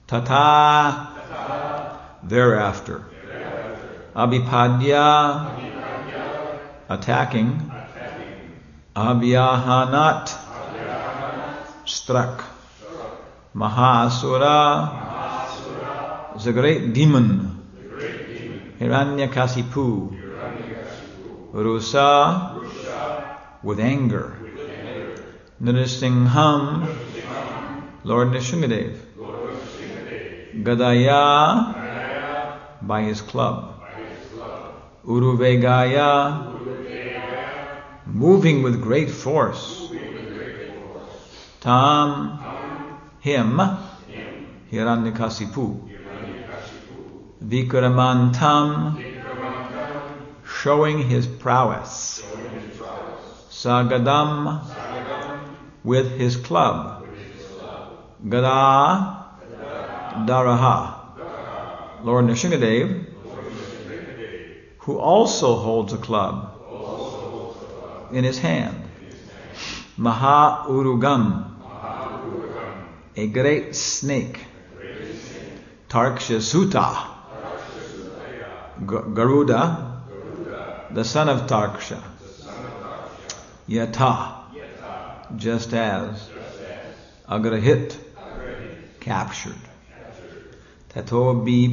Tata, thereafter. Abhipadya, attacking. Abhyahanat, struck. Mahasura is a great demon. Hiranyakasipu, Rusa, with anger. Nrisingham, Lord Nrsingadev. Gadaya, by his club. Uruvegaya, moving with great force. Tam, him, Hiranyakasipu. Vikramantam, showing his prowess. Sagadam, with his club. Gada, Daraha, Lord Nrsingadev, who also holds a club in his hand. Maha Urugam, a great snake. Tarkshasuta, Garuda, the son of Tarksha. Yata, just as. Agrahit, captured. Tato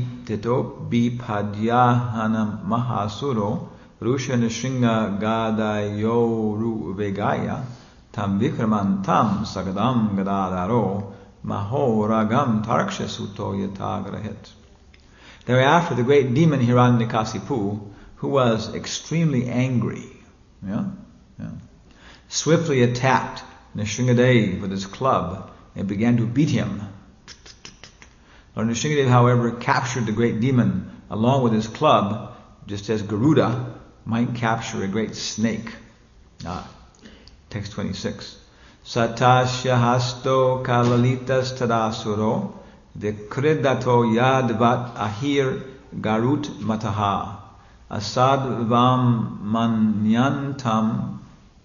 bipadyahanam mahasuro rusha nishringa gadayoru vegaya tam vikramantam sagadam gadadaro mahoragam tarkshasuto yatagrahit. Thereafter, the great demon Hiranyakasipu, who was extremely angry, swiftly attacked Nrsingadev with his club and began to beat him. Lord Nrsingadev, however, captured the great demon along with his club, just as Garuda might capture a great snake. Text 26. Satasya hasto kalalitas tadasuro vikridato yadvat ahir garut mataha asadvam manyantam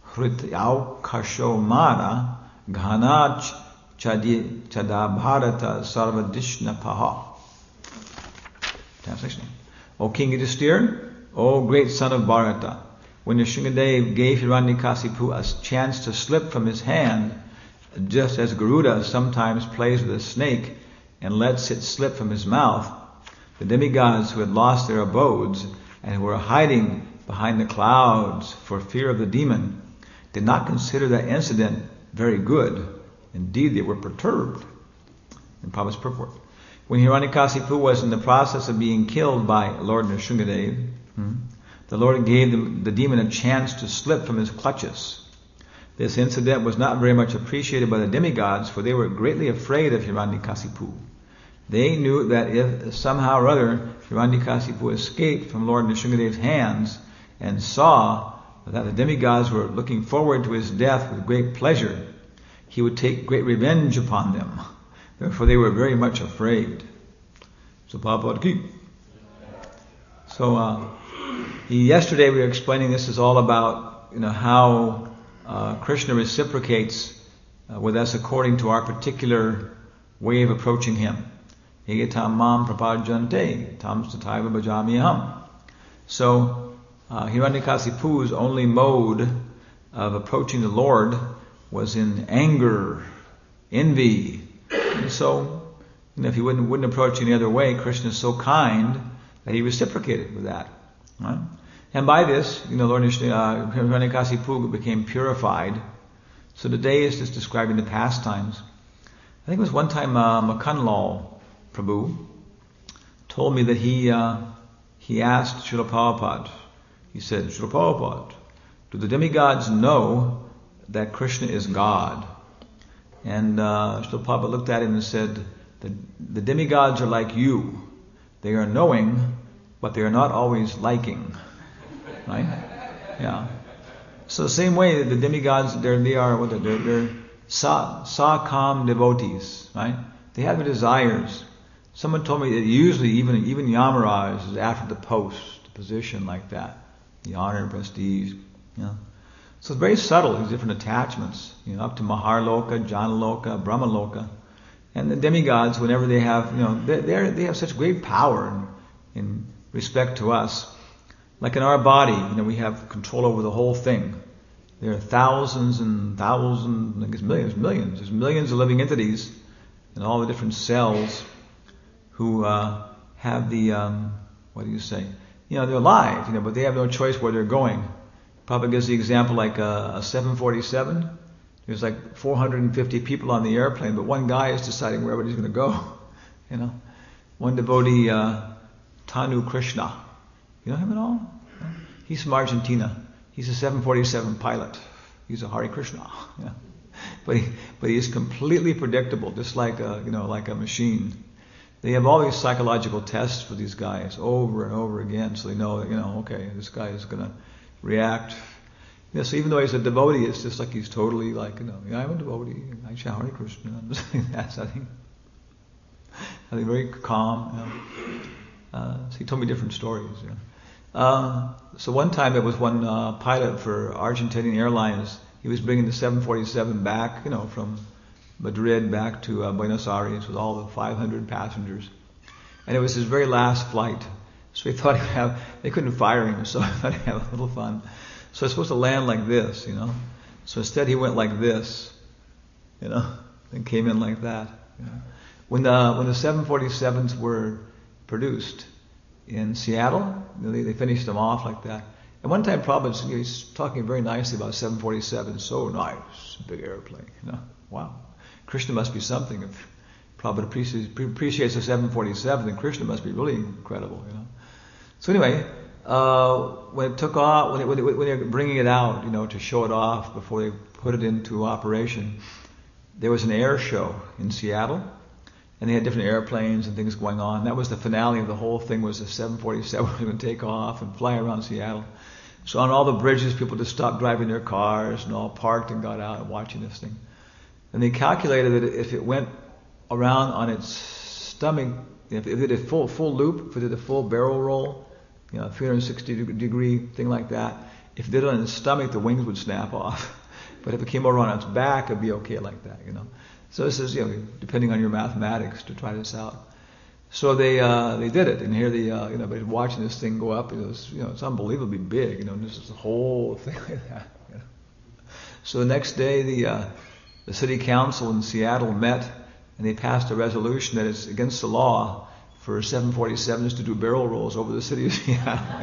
hrityau ghanach chadabharata sarvadishnapaha. Translation. O King Yudhisthira, O great son of Bharata, when Nrsingadev gave Hiranyakasipu a chance to slip from his hand, just as Garuda sometimes plays with a snake and lets it slip from his mouth, the demigods who had lost their abodes and who were hiding behind the clouds for fear of the demon did not consider that incident very good. Indeed, they were perturbed. In Prabhupada's purport. When Hiranyakasipu was in the process of being killed by Lord Nrsingadev, the Lord gave the demon a chance to slip from his clutches. This incident was not very much appreciated by the demigods, for they were greatly afraid of Hiranyakasipu. They knew that if somehow or other Hiranyakasipu escaped from Lord Nrsingadev's hands and saw that the demigods were looking forward to his death with great pleasure, he would take great revenge upon them. Therefore they were very much afraid. So Prabhupada ki. So yesterday we were explaining this is all about how Krishna reciprocates with us according to our particular way of approaching him. Egetam mam prapajante tam sataiva bhajamiham. So Hiranyakasipu's only mode of approaching the Lord was in anger, envy. And so, if he wouldn't approach any other way, Krishna is so kind that he reciprocated with that. Right? And by this, Lord Hiranyakasipu became purified. So today is just describing the pastimes. I think it was one time Makanlal Prabhu told me that he asked Srila Prabhupada, he said, Srila Prabhupada, do the demigods know that Krishna is God? And Srila Prabhupada looked at him and said, the demigods are like you. They are knowing, but they are not always liking. Right? Yeah. So the same way the demigods, they're sakam devotees, right? They have their desires. Someone told me that usually even Yamaraj is after the post, the position like that, the honor, prestige. So it's very subtle, these different attachments, up to Maharloka, Janaloka, Brahmaloka. And the demigods, whenever they have, they have such great power in respect to us. Like in our body, we have control over the whole thing. There are thousands and thousands, I guess millions. There's millions of living entities in all the different cells who have the, they're alive, but they have no choice where they're going. Prabhupada gives the example like a 747. There's like 450 people on the airplane, but one guy is deciding wherever he's going to go. One devotee, Tanu Krishna. You know him at all? No? He's from Argentina. He's a 747 pilot. He's a Hare Krishna. But he is completely predictable, just like a machine. They have all these psychological tests for these guys over and over again, so they know that, okay, this guy is going to react. So even though he's a devotee, it's just like he's totally like, I'm a devotee, I chant Hare Krishna. That's, I think very calm. So he told me different stories. So one time there was one pilot for Argentinian Airlines. He was bringing the 747 back, from Madrid back to Buenos Aires with all the 500 passengers. And it was his very last flight. So he thought they couldn't fire him, so he thought he'd have a little fun. So it's supposed to land like this, So instead he went like this, and came in like that. When the 747s were produced in Seattle, they finished them off like that. And one time Prabhupada, he's talking very nicely about 747, so nice, big airplane, Wow. Krishna must be something. If Prabhupada appreciates the 747, then Krishna must be really incredible, So anyway, when it took off, when they were bringing it out, to show it off before they put it into operation, there was an air show in Seattle, and they had different airplanes and things going on. That was the finale of the whole thing, was the 747 was going to take off and fly around Seattle. So on all the bridges, people just stopped driving their cars and all parked and got out and watching this thing. And they calculated that if it went around on its stomach, if it did a full loop, if it did a full barrel roll, 360 degree thing like that, if it did it on its stomach, the wings would snap off. But if it came over on its back, it'd be okay like that, So this is, depending on your mathematics to try this out. So they did it, and here but watching this thing go up, it's unbelievably big, this is the whole thing like that. So the next day, the city council in Seattle met, and they passed a resolution that it's against the law for 747s to do barrel rolls over the city of Seattle.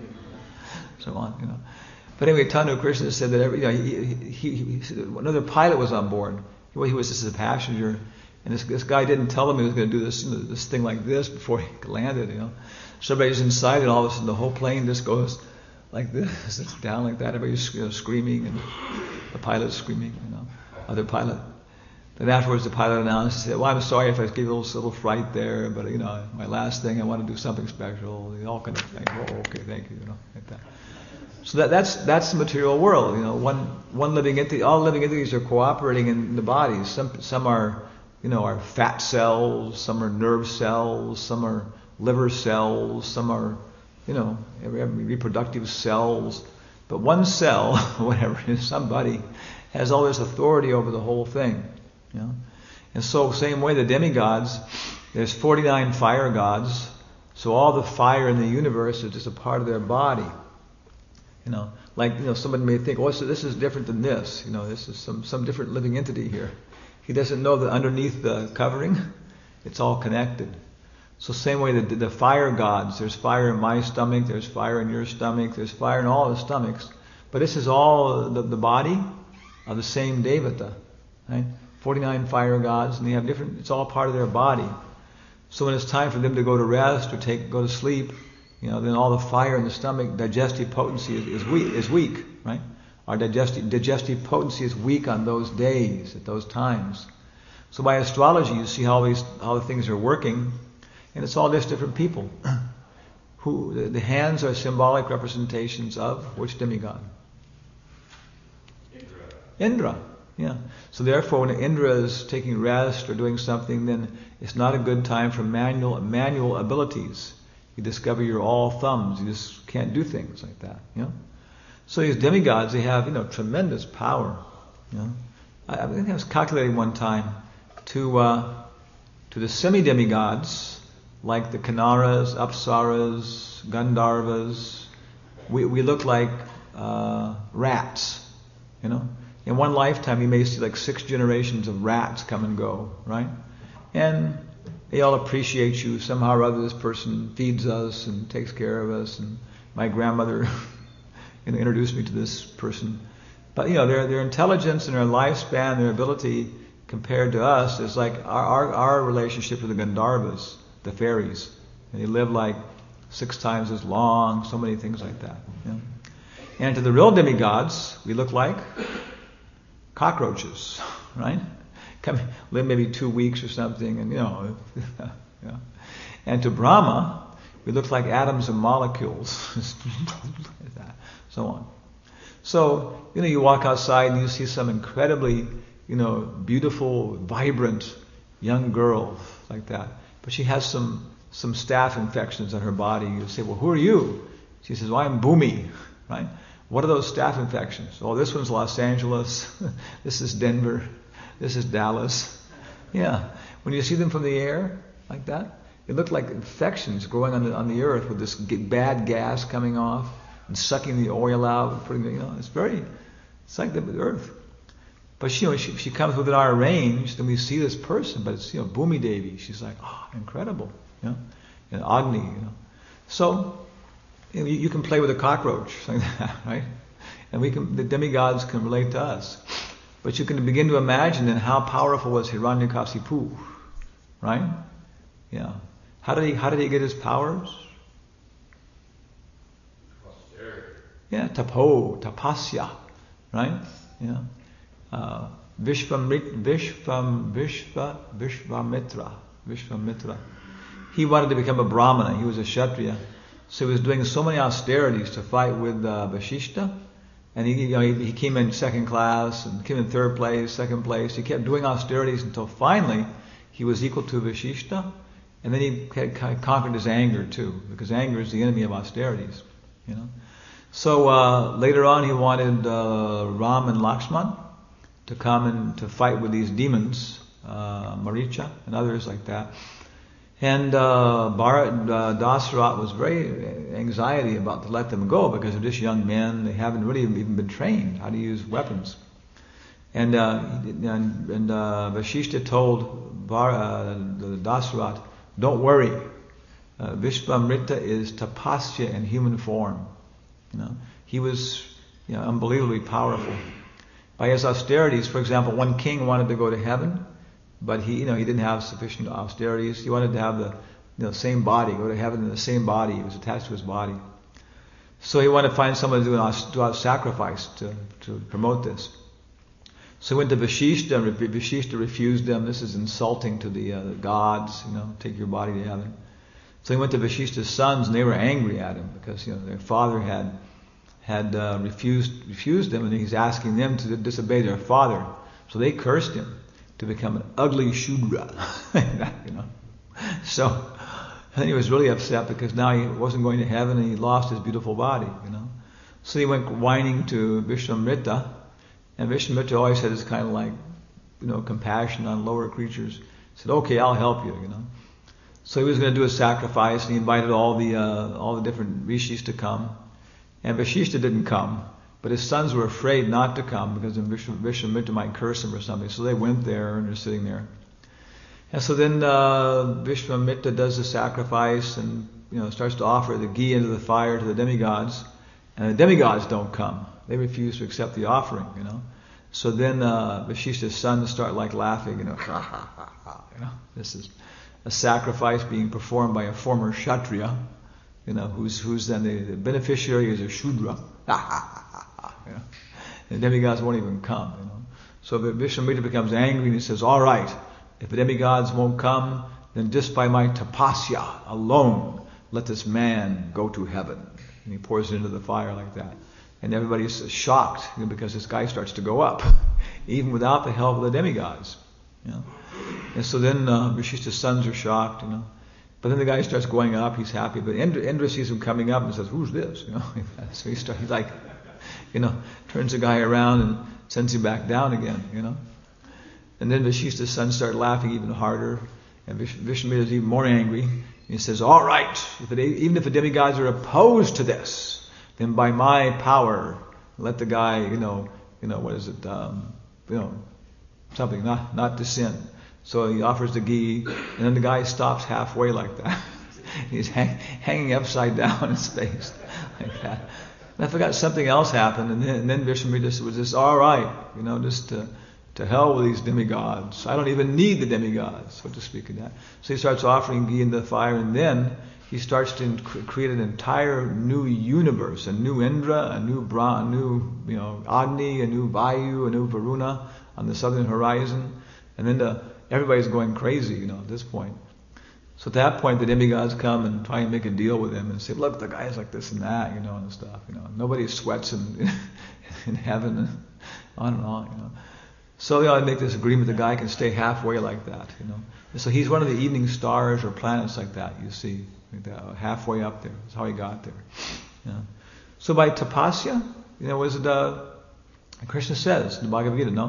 So on, But anyway, Tanu Krishna said that he said another pilot was on board. He was just a passenger, and this guy didn't tell him he was going to do this thing like this before he landed. So everybody's inside, and all of a sudden the whole plane just goes like this, it's down like that. Everybody's screaming, and the pilot's screaming. Other pilot. Then afterwards, the pilot announced, he said, "Well, I'm sorry if I gave you a little fright there, but my last thing, I want to do something special." They all kind of think, "Oh, okay, thank you," like that. So that's the material world. One living entity. All living entities are cooperating in the bodies. Some are, are fat cells. Some are nerve cells. Some are liver cells. Some are, every reproductive cells. But one cell, whatever it is, somebody has all this authority over the whole thing. And so same way the demigods, there's 49 fire gods. So all the fire in the universe is just a part of their body. Somebody may think, so this is different than this. This is some different living entity here. He doesn't know that underneath the covering, it's all connected. So same way the fire gods, there's fire in my stomach, there's fire in your stomach, there's fire in all the stomachs. But this is all the body of the same Devata. Right? 49 fire gods, and they have different, it's all part of their body. So when it's time for them to go to rest or go to sleep, then all the fire in the stomach, digestive potency is weak, right? Our digestive potency is weak on those days, at those times. So by astrology, you see how the things are working, and it's all just different people. The hands are symbolic representations of which demigod? Indra. Yeah. So therefore, when Indra is taking rest or doing something, then it's not a good time for manual abilities. You discover you're all thumbs. You just can't do things like that. So these demigods, they have tremendous power. I think I was calculating one time to To the semi-demigods, like the Kinnaras, Apsaras, Gandharvas, we look like rats, you know. In one lifetime, you may see like 6 generations of rats come and go, right? And they all appreciate you. Somehow or other, this person feeds us and takes care of us. And my grandmother introduced me to this person. But, you know, their intelligence and their lifespan, their ability compared to us is like our relationship with the Gandharvas, the fairies. And they live like 6 times as long, so many things like that. You know? And to the real demigods, we look like cockroaches, right? Live maybe 2 weeks or something, and you know. And to Brahma, we look like atoms and molecules, so on. So, you know, you walk outside and you see some incredibly, you know, beautiful, vibrant young girl like that. But she has some staph infections on her body. You say, well, who are you? She says, well, I'm Bhumi, right? What are those staph infections? Oh, this one's Los Angeles. This is Denver. This is Dallas. Yeah. When you see them from the air like that, it look like infections growing on the earth with this bad gas coming off and sucking the oil out and putting, you know, it's like the earth. But she comes within our range, then we see this person, but it's, you know, Bhumi Devi. She's like, oh, incredible, you know, and Agni, you know. So, you know, you can play with a cockroach like that, right? And the demigods can relate to us. But you can begin to imagine then how powerful was Hiranyakasipu, right? Yeah. How did he get his powers? Yeah, tapasya, right? Yeah. Vishvamitra. He wanted to become a Brahmana. He was a Kshatriya. So he was doing so many austerities to fight with Vasishta. And he came in second class and came in third place, second place. He kept doing austerities until finally he was equal to Vasishta. And then he conquered his anger too, because anger is the enemy of austerities, you know. So later on he wanted Ram and Lakshman to come and to fight with these demons, Maricha and others like that. And Dasharatha was very anxiety about to let them go because they're just young men. They haven't really even been trained how to use weapons. And Vasishta told Dasharatha, don't worry. Vishvamrita is tapasya in human form. You know, he was, you know, unbelievably powerful. By his austerities, for example, one king wanted to go to heaven, but he didn't have sufficient austerities. He wanted to have the same body, go to heaven in the same body. He was attached to his body. So he wanted to find someone to do a sacrifice to promote this. So he went to Vasishta, and Vasishta refused them. This is insulting to the gods, you know, take your body to heaven. So he went to Vasishta's sons, and they were angry at him because, you know, their father had refused them, and he's asking them to disobey their father. So they cursed him to become an ugly Shudra, you know. So and he was really upset because now he wasn't going to heaven and he lost his beautiful body, you know. So he went whining to Vishvamrita, and Vishvamrita always had this kind of like, you know, compassion on lower creatures. He said, okay, I'll help you, you know. So he was going to do a sacrifice, and he invited all the different rishis to come. And Vasishta didn't come, but his sons were afraid not to come because then Vishvamrita might curse him or something. So they went there and they're sitting there. And so then Vishvamrita does the sacrifice and, you know, starts to offer the ghee into the fire to the demigods, and the demigods don't come. They refuse to accept the offering, you know. So then Vasishta's sons start like laughing, you know, ha ha ha ha, you know. This is a sacrifice being performed by a former Kshatriya, you know, who's then the beneficiary is a Shudra. Ha ha ha ha, you know. And the demigods won't even come, you know. So Vishvamrita becomes angry and he says, all right, if the demigods won't come, then just by my tapasya alone, let this man go to heaven. And he pours it into the fire like that. And everybody's shocked, you know, because this guy starts to go up, even without the help of the demigods. You know? And so then Vasishta's sons are shocked, you know. But then the guy starts going up, he's happy. But Indra sees him coming up and says, who's this? You know. So he like, you know, turns the guy around and sends him back down again, you know. And then Vasishta's sons start laughing even harder. And Vishnu is even more angry. He says, all right, even if the demigods are opposed to this, then by my power, let the guy, what is it, something, not to sin. So he offers the ghee, and then the guy stops halfway like that. He's hanging upside down in space like that. And I forgot something else happened, and then Vishnu was just, all right, just to hell with these demigods. I don't even need the demigods, so to speak of that. So he starts offering ghee into the fire, and then he starts to create an entire new universe, a new Indra, a new Agni, a new Vayu, a new Varuna on the southern horizon. And then everybody's going crazy, at this point. So at that point, the demigods come and try and make a deal with him and say, look, the guy's like this and that, and stuff. Nobody sweats in heaven, and on and on, So they make this agreement the guy can stay halfway like that, And so he's one of the evening stars or planets like that, you see, halfway up there. That's how he got there. So by tapasya, was it, Krishna says in the Bhagavad Gita,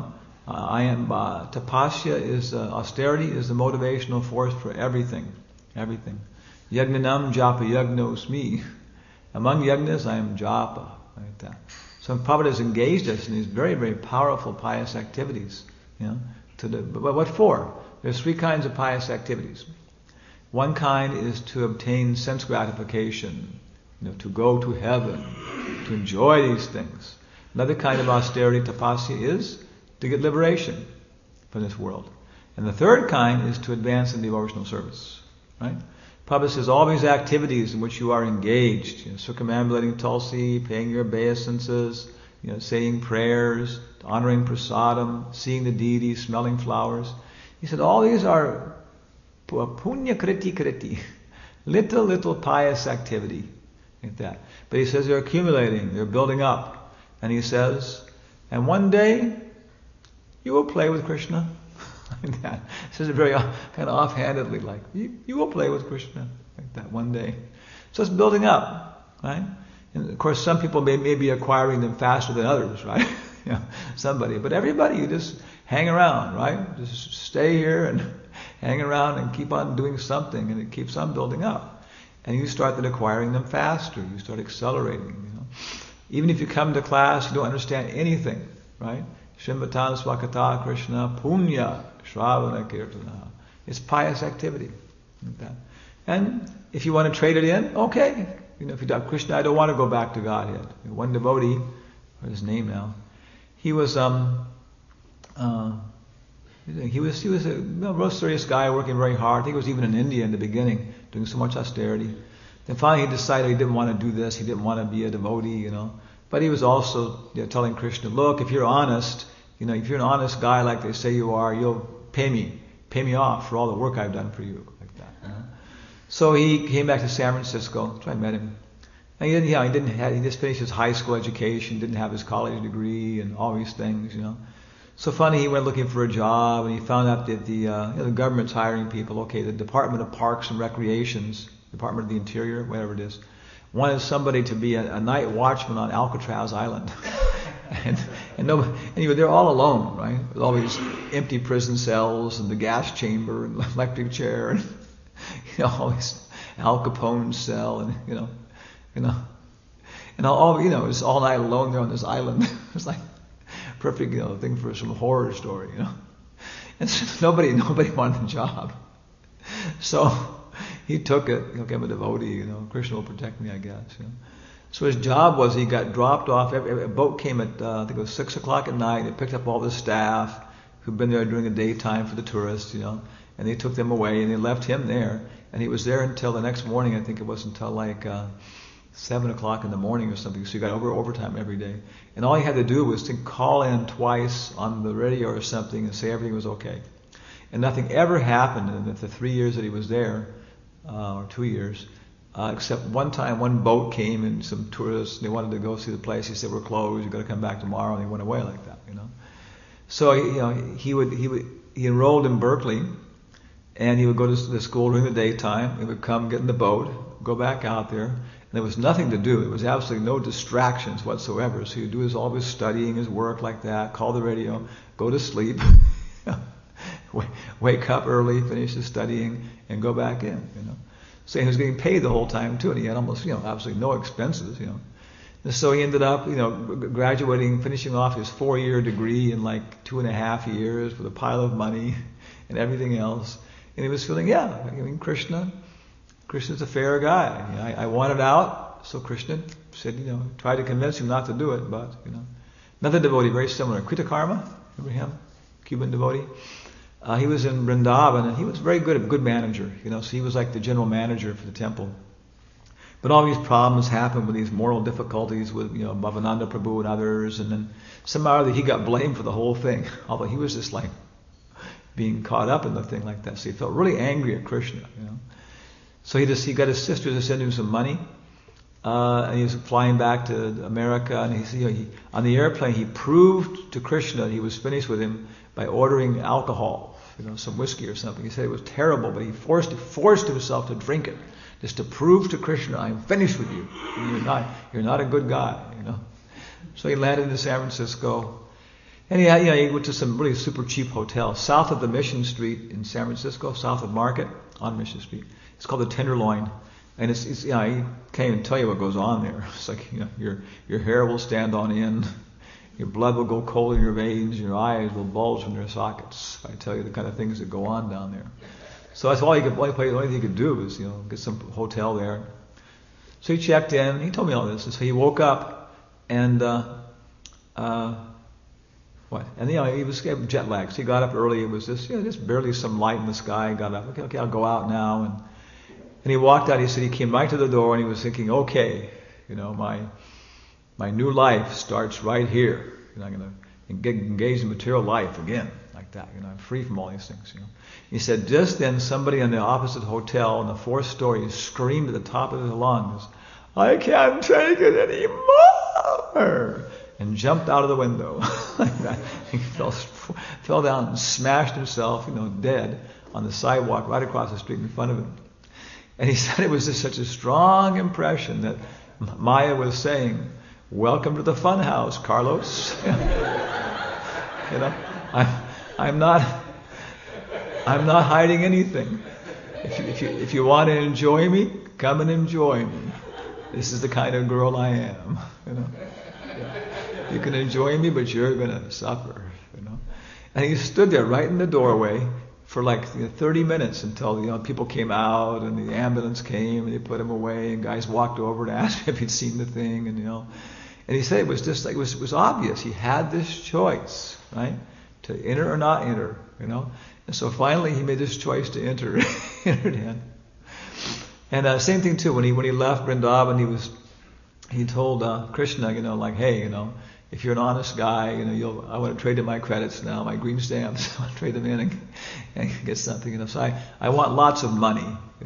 tapasya is, austerity is the motivational force for everything. Everything. Yagnanam japa yagnosmi. Among yagnas I am japa. Like that. So Prabhupada has engaged us in these very, very powerful pious activities. But what for? There's three kinds of pious activities. One kind is to obtain sense gratification, to go to heaven, to enjoy these things. Another kind of austerity, tapasya, is to get liberation from this world. And the third kind is to advance in devotional service. Right? Prabhupada says all these activities in which you are engaged, circumambulating Tulsi, paying your obeisances, saying prayers, honoring prasadam, seeing the deity, smelling flowers. He said all these are punya kriti, little pious activity, like that. But he says they're accumulating, they're building up. And he says, and one day you will play with Krishna. Like that. He says it very kind of offhandedly, like, you will play with Krishna like that one day. So it's building up, right? And of course some people may be acquiring them faster than others, right? Somebody. But everybody, you just hang around, right? Just stay here and hang around and keep on doing something, and it keeps on building up. And you start then acquiring them faster. You start accelerating, Even if you come to class, you don't understand anything, right? Shrimbatan Swakata Krishna Punya Shravana Kirtana. It's pious activity. Like that. And if you want to trade it in, okay. If you doubt Krishna, I don't want to go back to Godhead. One devotee, what's his name now? He was a real serious guy working very hard. I think he was even in India in the beginning, doing so much austerity. Then finally he decided he didn't want to do this. He didn't want to be a devotee, But he was also telling Krishna, look, if you're honest, if you're an honest guy like they say you are, you'll pay me off for all the work I've done for you, like that. So he came back to San Francisco. So I met him. And he just finished his high school education, didn't have his college degree, and all these things, So finally he went looking for a job, and he found out that the government's hiring people. Okay, the Department of Parks and Recreations, Department of the Interior, whatever it is, wanted somebody to be a night watchman on Alcatraz Island. and they're all alone, right? With all these empty prison cells and the gas chamber and electric chair and all these Al Capone cell and and all it's all night alone there on this island. It's like perfect thing for some horror story, And so nobody wanted the job. So he took it. He'll become a devotee, Krishna will protect me, I guess. So his job was he got dropped off. A boat came at I think it was 6:00 at night. It picked up all the staff who'd been there during the daytime for the tourists, and they took them away and they left him there. And he was there until the next morning. I think it was until like 7:00 in the morning or something. So he got overtime every day. And all he had to do was to call in twice on the radio or something and say everything was okay. And nothing ever happened in the 3 years that he was there, or 2 years. Except one time, one boat came and some tourists, they wanted to go see the place. He said, we're closed, you've got to come back tomorrow. And they went away like that, So, he enrolled in Berkeley, and he would go to the school during the daytime. He would come, get in the boat, go back out there. And there was nothing to do. There was absolutely no distractions whatsoever. So he'd do all his studying, his work like that, call the radio, go to sleep. wake up early, finish his studying, and go back in. So he was getting paid the whole time too, and he had almost, absolutely no expenses. And so he ended up, graduating, finishing off his 4-year degree in like 2.5 years with a pile of money and everything else. And he was feeling, Krishna's a fair guy. I wanted out, so Krishna said, tried to convince him not to do it, but, Another devotee, very similar, Kritakarma, remember him? Cuban devotee. He was in Vrindavan, and he was very good, a good manager, so he was like the general manager for the temple. But all these problems happened with these moral difficulties with, Bhavananda Prabhu and others, and then somehow he got blamed for the whole thing, although he was just like being caught up in the thing like that. So he felt really angry at Krishna, So he got his sister to send him some money, and he was flying back to America, and he on the airplane he proved to Krishna that he was finished with him by ordering alcohol, some whiskey or something. He said it was terrible, but he forced himself to drink it, just to prove to Krishna, I'm finished with you. You're not a good guy, So he landed in San Francisco, and he went to some really super cheap hotel south of the Mission Street in San Francisco, south of Market on Mission Street. It's called the Tenderloin, and it's I can't even tell you what goes on there. It's like your hair will stand on end. Your blood will go cold in your veins, your eyes will bulge from their sockets. I tell you the kind of things that go on down there. So that's the only thing he could do was, get some hotel there. So he checked in, he told me all this, and so he woke up and And he was jet lagged. So he got up early, it was just barely some light in the sky, got up, okay, I'll go out now, and he walked out, he said he came right to the door and he was thinking, okay, my new life starts right here. I'm going to engage in material life again, like that. I'm free from all these things. He said just then somebody in the opposite hotel on the 4th story screamed at the top of his lungs, I can't take it anymore, and jumped out of the window like that. He fell down and smashed himself, dead on the sidewalk right across the street in front of him. And he said it was just such a strong impression that Maya was saying, welcome to the fun house, Carlos. I'm not hiding anything. If you want to enjoy me, come and enjoy me. This is the kind of girl I am. You can enjoy me, but you're going to suffer. And he stood there right in the doorway for like 30 minutes until people came out and the ambulance came and they put him away and guys walked over to ask him if he'd seen the thing and he said it was just like it was obvious he had this choice, right, to enter or not enter, and so finally he made this choice to enter, entered in. And same thing too when he left Vrindavan, he told Krishna, like, hey, if you're an honest guy, I want to trade in my credits now, my green stamps. I want to trade them in and get something. So I want lots of money.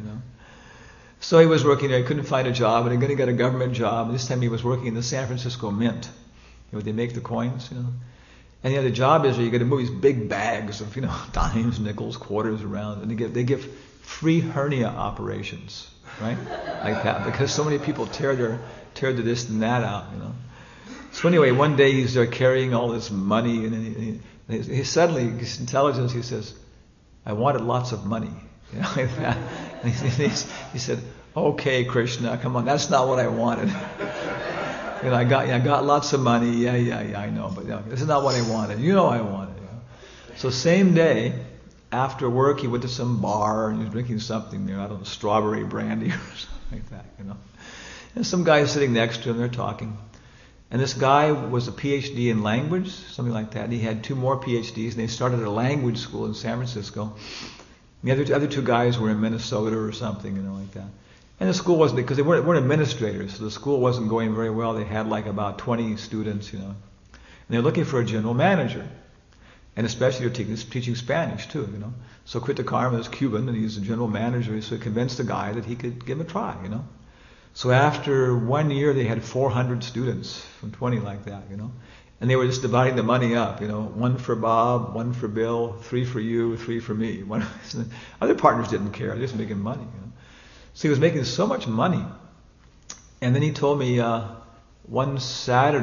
So he was working there. He couldn't find a job, and he got a government job. This time he was working in the San Francisco Mint. They make the coins. And the job is you got to move these big bags of dimes, nickels, quarters around, and they give free hernia operations, right, like that, because so many people tear the this and that out. So anyway, one day he's there carrying all this money, and he suddenly, his intelligence, he says, I wanted lots of money. Like that. And he said, okay, Krishna, come on, that's not what I wanted. I got lots of money, yeah, I know, but this is not what I wanted. I wanted. So same day, after work, he went to some bar, and he was drinking something there, I don't know, strawberry brandy or something like that, And some guy sitting next to him, they're talking. And this guy was a PhD in language, something like that. And he had 2 more PhDs, and they started a language school in San Francisco. And the other 2 guys were in Minnesota or something, like that. And the school wasn't, because they weren't administrators, so the school wasn't going very well. They had like about 20 students, And they're looking for a general manager. And especially they're teaching Spanish too, So Kritakarma is Cuban, and he's the general manager, so he convinced the guy that he could give him a try, So after 1 year, they had 400 students from 20 like that, And they were just dividing the money up, 1 for Bob, 1 for Bill, 3 for you, 3 for me. Other partners didn't care, they were just making money, So he was making so much money. And then he told me one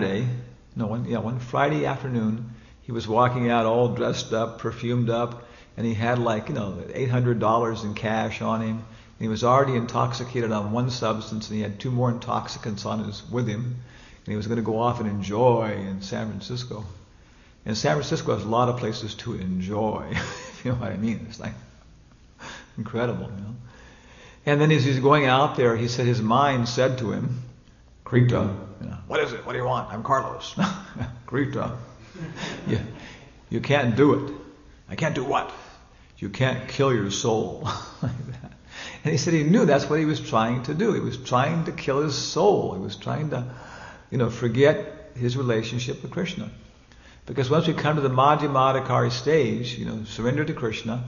Friday afternoon, he was walking out all dressed up, perfumed up, and he had $800 in cash on him. And he was already intoxicated on one substance, and he had 2 more intoxicants with him, and he was going to go off and enjoy in San Francisco. And San Francisco has a lot of places to enjoy, if you know what I mean. It's like incredible, And then as he's going out there, he said his mind said to him, Krita, what is it? What do you want? I'm Carlos. Krita, you can't do it. I can't do what? You can't kill your soul. Like that. And he said he knew that's what he was trying to do. He was trying to kill his soul. He was trying to, forget his relationship with Krishna. Because once we come to the Madhyamadhikari stage, surrender to Krishna,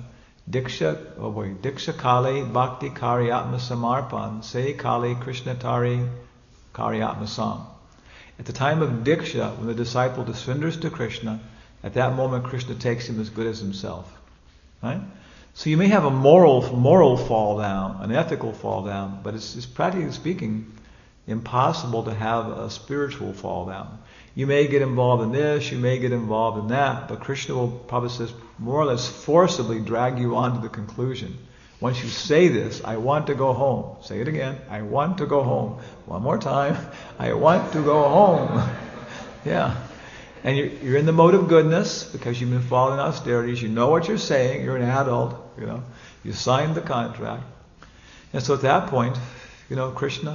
Diksha Kali Bhakti Karyatma Samarpan, Se Kali Krishna Tari Karyatma Sam. At the time of Diksha, when the disciple surrenders to Krishna, at that moment Krishna takes him as good as himself. Right? So you may have a moral fall down, an ethical fall down, but it's practically speaking impossible to have a spiritual fall down. You may get involved in this, you may get involved in that, but Krishna will probably more or less forcibly drag you on to the conclusion. Once you say this, I want to go home. Say it again. I want to go home. One more time. I want to go home. Yeah. And you're in the mode of goodness because you've been following austerities. You know what you're saying. You're an adult. You signed the contract. And so at that point, Krishna,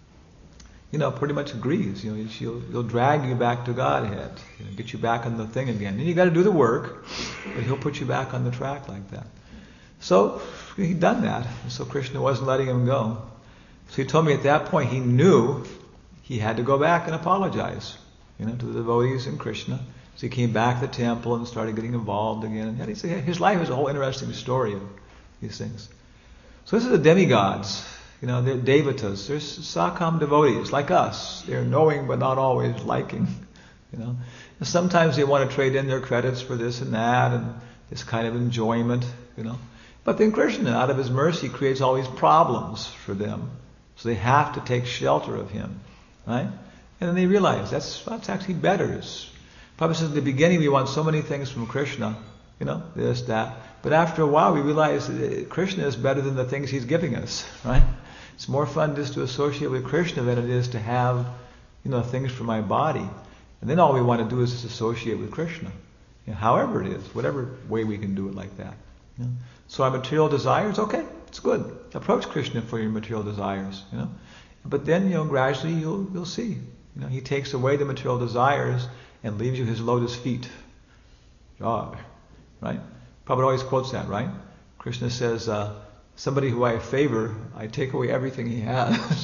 pretty much agrees. He'll drag you back to Godhead, get you back on the thing again. And you got to do the work, but he'll put you back on the track like that. So he'd done that, and so Krishna wasn't letting him go. So he told me at that point he knew he had to go back and apologize, to the devotees and Krishna. So he came back to the temple and started getting involved again. And his life is a whole interesting story of these things. So this is the demigods. They're devatas. They're sakam devotees, like us. They're knowing but not always liking. And sometimes they want to trade in their credits for this and that and this kind of enjoyment. But then Krishna, out of his mercy, creates all these problems for them. So they have to take shelter of him. Right? And then they realize that's actually better. Prabhupada says in the beginning we want so many things from Krishna. This, that. But after a while we realize that Krishna is better than the things he's giving us. Right? It's more fun just to associate with Krishna than it is to have, things for my body. And then all we want to do is just associate with Krishna. However it is, whatever way we can do it like that. So our material desires, okay, it's good. Approach Krishna for your material desires. But then, gradually you'll see. He takes away the material desires and leaves you his lotus feet. Joy. Right? Prabhupada always quotes that, right? Krishna says, somebody who I favor, I take away everything he has.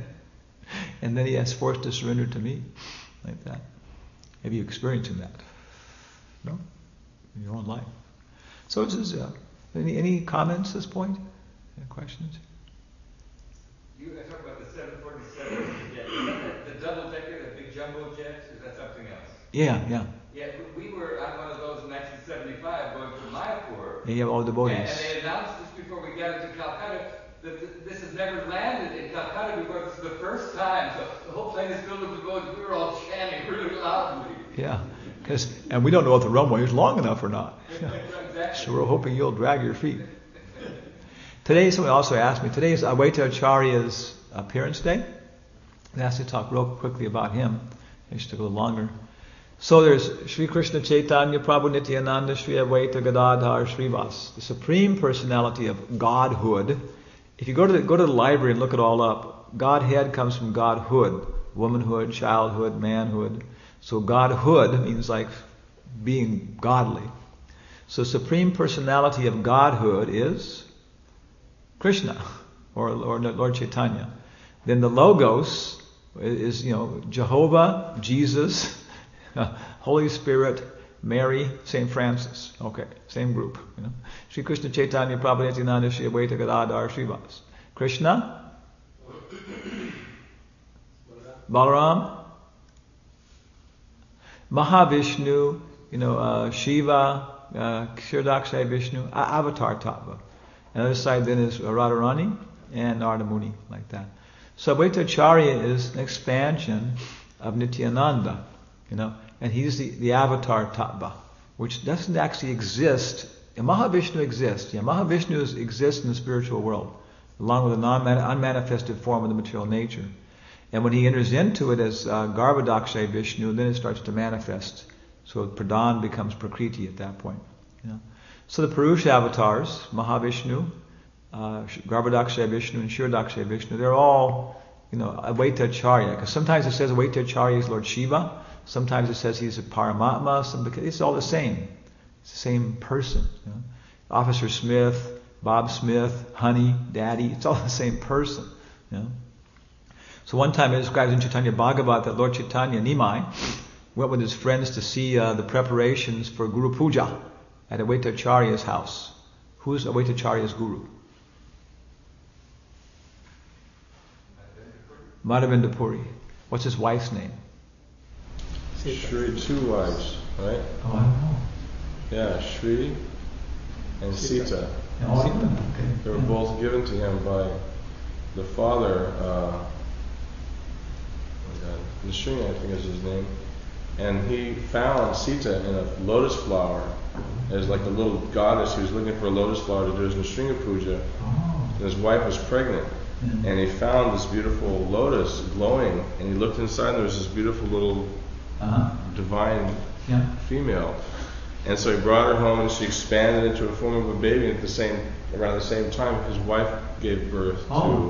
and then he is forced to surrender to me. Like that. Have you experiencing that? No? In your own life. So this is, any comments at this point? Any questions? You talk about the 747 jet. Is that the double decker, the big jumbo jet? Is that something else? Yeah. Yeah, we were on one of those in 1975 going to Mayapur. Yeah, you have all the devotees. And they announced just before we got into Calcutta that this has never landed in Calcutta before. This is the first time. So the whole plane is filled with devotees. We were all chanting really loudly. Yeah, and we don't know if the runway is long enough or not. Exactly. So we're hoping you'll drag your feet. Today, someone also asked me, today is Advaita Acharya's appearance day. I asked you to talk real quickly about him. It should take a little longer. So there's Sri Krishna Chaitanya Prabhu Nityananda Sri Advaita Gadadhar Srivas, the Supreme Personality of Godhood. If you go to the library and look it all up, Godhead comes from Godhood, womanhood, childhood, manhood. So Godhood means like being godly. So Supreme Personality of Godhood is Krishna or Lord Chaitanya. Then the Logos is, Jehovah, Jesus, Holy Spirit, Mary, St. Francis. Okay, same group. Sri Krishna Chaitanya Prabhu Nityananda Sri Advaita Gadadhar Srivas. Krishna, Balaram, Mahavishnu, Shiva, Kshirodakshay Vishnu, Avatar Tattva. And the other side then is Radharani and Narada Muni, like that. So Advaita Acharya is an expansion of Nityananda, and he's the Avatar Tattva, which doesn't actually exist And Mahavishnu exists. Yeah, Mahavishnu exists in the spiritual world, along with an unmanifested form of the material nature. And when he enters into it as Garbhodakshay Vishnu, then it starts to manifest. So Pradhan becomes Prakriti at that point. You know? So the Purusha avatars, Mahavishnu, Garbhodakshay Vishnu, and Kshirodakshay Vishnu, they're all, Advaita Acharya. Because sometimes it says Advaita Acharya is Lord Shiva, sometimes it says he's a Paramatma, it's all the same. It's the same person. You know? Officer Smith, Bob Smith, Honey, Daddy, it's all the same person. You know? So one time it describes in Chaitanya Bhagavat that Lord Chaitanya, Nimai, went with his friends to see the preparations for Guru Puja at Advaita Acharya's house. Who's Advaita Acharya's guru? Madhavendra Puri. What's his wife's name? Shri, two wives, right? Oh, I don't know. Yeah, Shri and Sita. Oh, okay. They were both given to him by the father, Nrsimha, I think is his name. And he found Sita in a lotus flower. As like a little goddess. He was looking for a lotus flower to do his Nrsimha Puja. Oh. And his wife was pregnant. Mm-hmm. And he found this beautiful lotus glowing. And he looked inside and there was this beautiful little divine female. And so he brought her home and she expanded into a form of a baby. And around the same time, his wife gave birth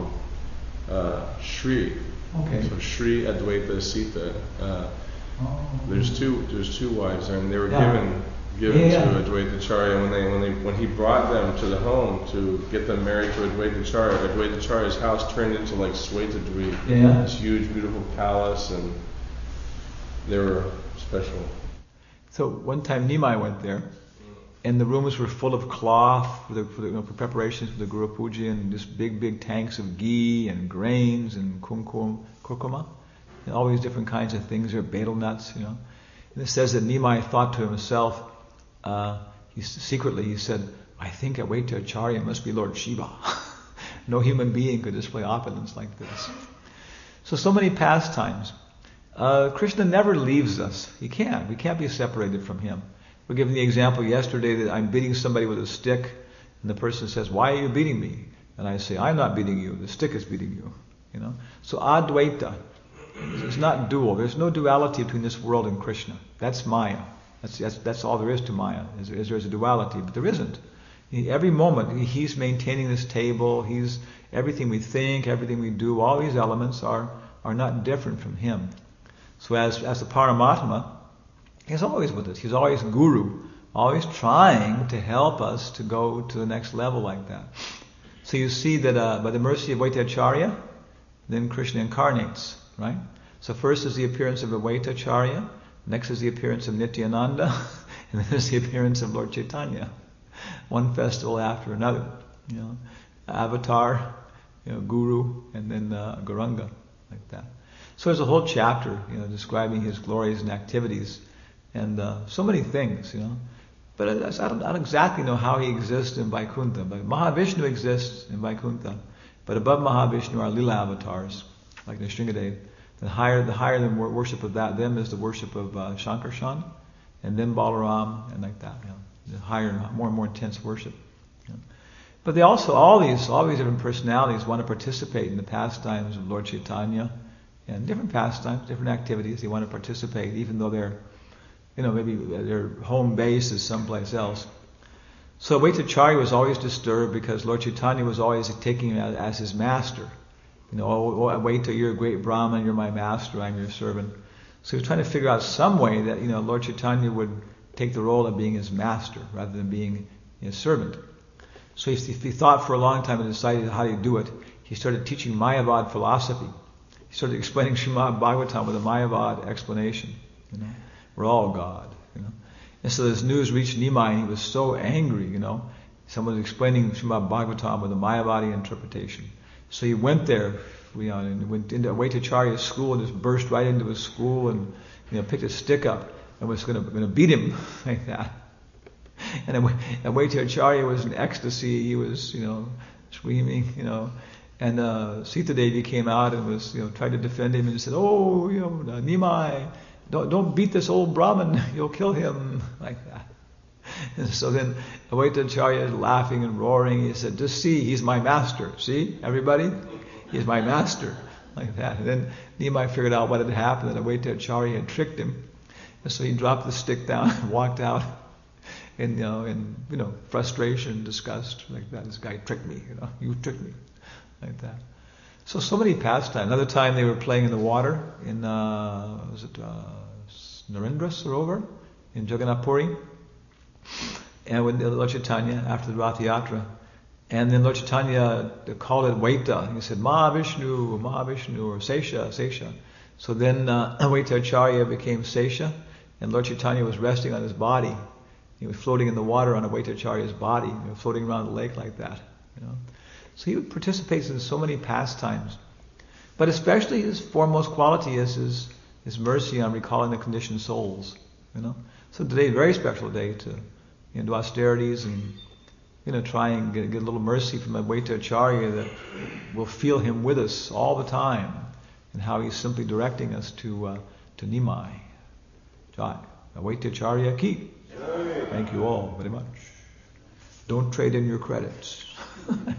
to Shri. Okay. So Shri Advaita Sita. There's two wives there, and they were given to Advaita Acharya when he brought them to the home to get them married to Advaita Acharya. Advaita Acharya's house turned into like Swetadweep, this huge, beautiful palace, and they were special. So one time Nimai went there, and the rooms were full of cloth for preparations for the Guru Puja, and just big tanks of ghee and grains and kurkuma, and all these different kinds of things, or betel nuts, And it says that Nimai thought to himself, he said, I think Advaita Acharya must be Lord Shiva. No human being could display opulence like this. So many pastimes. Krishna never leaves us. He can't. We can't be separated from him. We're given the example yesterday that I'm beating somebody with a stick, and the person says, why are you beating me? And I say, I'm not beating you. The stick is beating you. So Advaita. It's not dual. There's no duality between this world and Krishna. That's Maya. That's all there is to Maya. There's a duality, but there isn't. Every moment he's maintaining this table. He's everything we think, everything we do. All these elements are not different from him. So as the Paramatma, he's always with us. He's always Guru, always trying to help us to go to the next level like that. So you see that by the mercy of Advaita Acharya, then Krishna incarnates. Right? So first is the appearance of Advaita Acharya, next is the appearance of Nityananda, and then there's the appearance of Lord Chaitanya. One festival after another. Avatar, Guru, and then Gauranga, like that. So there's a whole chapter, describing his glories and activities, and so many things, But I don't exactly know how he exists in Vaikuntha. But Mahavishnu exists in Vaikuntha. But above Mahavishnu are Lila avatars, like Nrsimhadev. The higher the worship of them is the worship of Shankarshan, and then Balaram, and like that. The higher, more and more intense worship. But they also, all these different personalities want to participate in the pastimes of Lord Chaitanya, and different pastimes, different activities. They want to participate, even though they're, maybe their home base is someplace else. So Advaita Acharya was always disturbed because Lord Chaitanya was always taking him as his master. Wait till you're a great Brahman, you're my master, I'm your servant. So he was trying to figure out some way that, Lord Chaitanya would take the role of being his master rather than being his servant. So he thought for a long time and decided how to do it. He started teaching Mayavad philosophy. He started explaining Srimad Bhagavatam with a Mayavad explanation. We're all God. And so this news reached Nimai, and he was so angry. Someone was explaining Srimad Bhagavatam with a Mayavadi interpretation. So he went there, and went into Advaita Acharya's school and just burst right into his school and picked a stick up and was going to beat him like that. And Advaita Acharya was in ecstasy. He was screaming, and Sita Devi came out and was tried to defend him and said, Nimai, don't beat this old Brahmin, you'll kill him, like that. And so then Advaitacharya is laughing and roaring. He said, just see, he's my master. See, everybody? He's my master. Like that. And then Nimai figured out what had happened, that Advaitacharya had tricked him. And so he dropped the stick down and walked out in frustration, disgust, like that. This guy tricked me, you tricked me. Like that. So many pastimes. Another time they were playing in the water in, Narendra Sarovar in Jagannath Puri, and with Lord Chaitanya after the Rath Yatra, and then Lord Chaitanya called it Vaita. He said Mahavishnu, or Sesha. So then Advaitacharya became Sesha, and Lord Chaitanya was resting on his body. He was floating in the water on Advaitacharya's body, floating around the lake like that. So he participates in so many pastimes, but especially his foremost quality is his mercy on recalling the conditioned souls. So today is a very special day to do austerities and try and get a little mercy from Advaitacharya that will feel him with us all the time, and how he's simply directing us to Nimai. Jai. Advaitacharya ki. Thank you all very much. Don't trade in your credits.